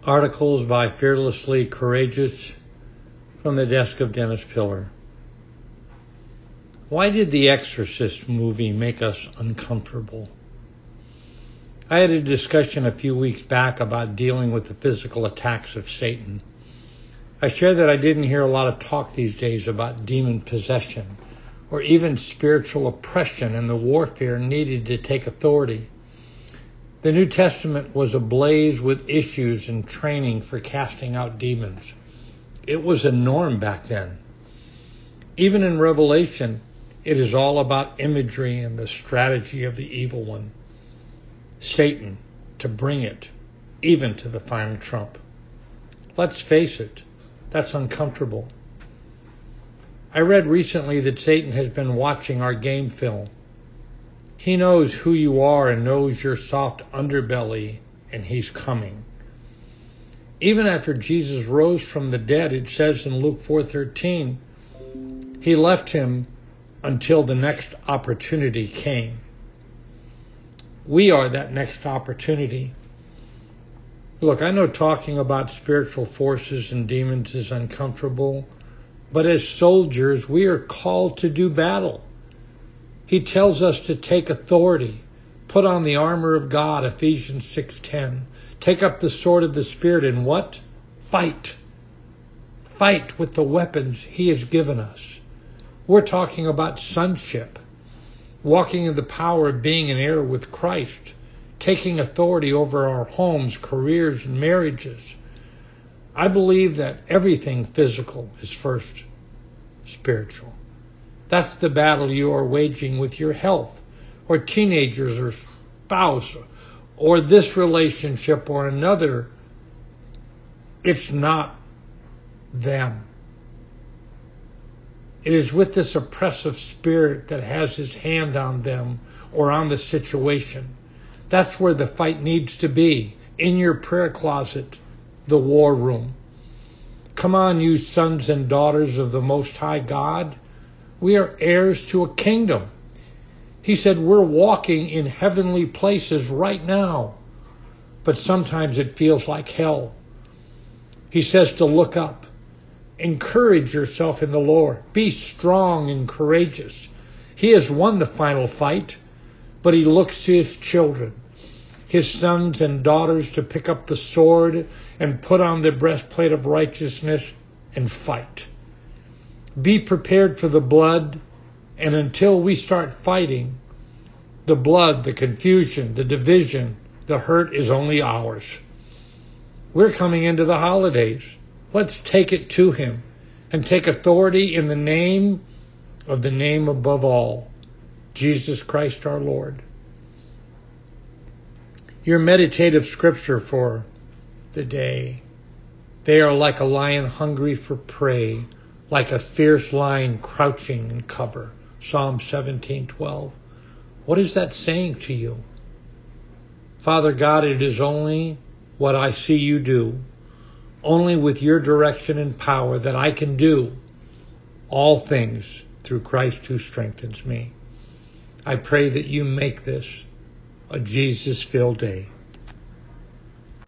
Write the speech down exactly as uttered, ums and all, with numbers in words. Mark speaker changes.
Speaker 1: Articles by Fearlessly Courageous from the desk of Dennis Pillar. Why did the Exorcist movie make us uncomfortable? I had a discussion a few weeks back about dealing with the physical attacks of Satan. I shared that I didn't hear a lot of talk these days about demon possession or even spiritual oppression and the warfare needed to take authority. The New Testament was ablaze with issues and training for casting out demons. It was a norm back then. Even in Revelation, it is all about imagery and the strategy of the evil one, Satan, to bring it, even to the final trump. Let's face it, that's uncomfortable. I read recently that Satan has been watching our game film. He knows who you are and knows your soft underbelly, and he's coming. Even after Jesus rose from the dead, it says in Luke four thirteen, he left him until the next opportunity came. We are that next opportunity. Look, I know talking about spiritual forces and demons is uncomfortable, but as soldiers, we are called to do battle. He tells us to take authority, put on the armor of God, Ephesians six ten. Take up the sword of the Spirit and what? Fight. Fight with the weapons he has given us. We're talking about sonship, walking in the power of being an heir with Christ, taking authority over our homes, careers, and marriages. I believe that everything physical is first spiritual. That's the battle you are waging with your health, or teenagers, or spouse, or this relationship or another. It's not them. It is with this oppressive spirit that has his hand on them or on the situation. That's where the fight needs to be, in your prayer closet, the war room. Come on, you sons and daughters of the Most High God. We are heirs to a kingdom. He said we're walking in heavenly places right now, but sometimes it feels like hell. He says to look up. Encourage yourself in the Lord. Be strong and courageous. He has won the final fight, but he looks to his children, his sons and daughters, to pick up the sword and put on the breastplate of righteousness and fight. Be prepared for the blood, and until we start fighting, the blood, the confusion, the division, the hurt is only ours. We're coming into the holidays. Let's take it to him and take authority in the name of the name above all, Jesus Christ our Lord. Your meditative scripture for the day. They are like a lion hungry for prey, like a fierce lion crouching in cover. Psalm seventeen twelve. What is that saying to you? Father God, it is only what I see you do, only with your direction and power, that I can do all things through Christ who strengthens me. I pray that you make this a Jesus-filled day.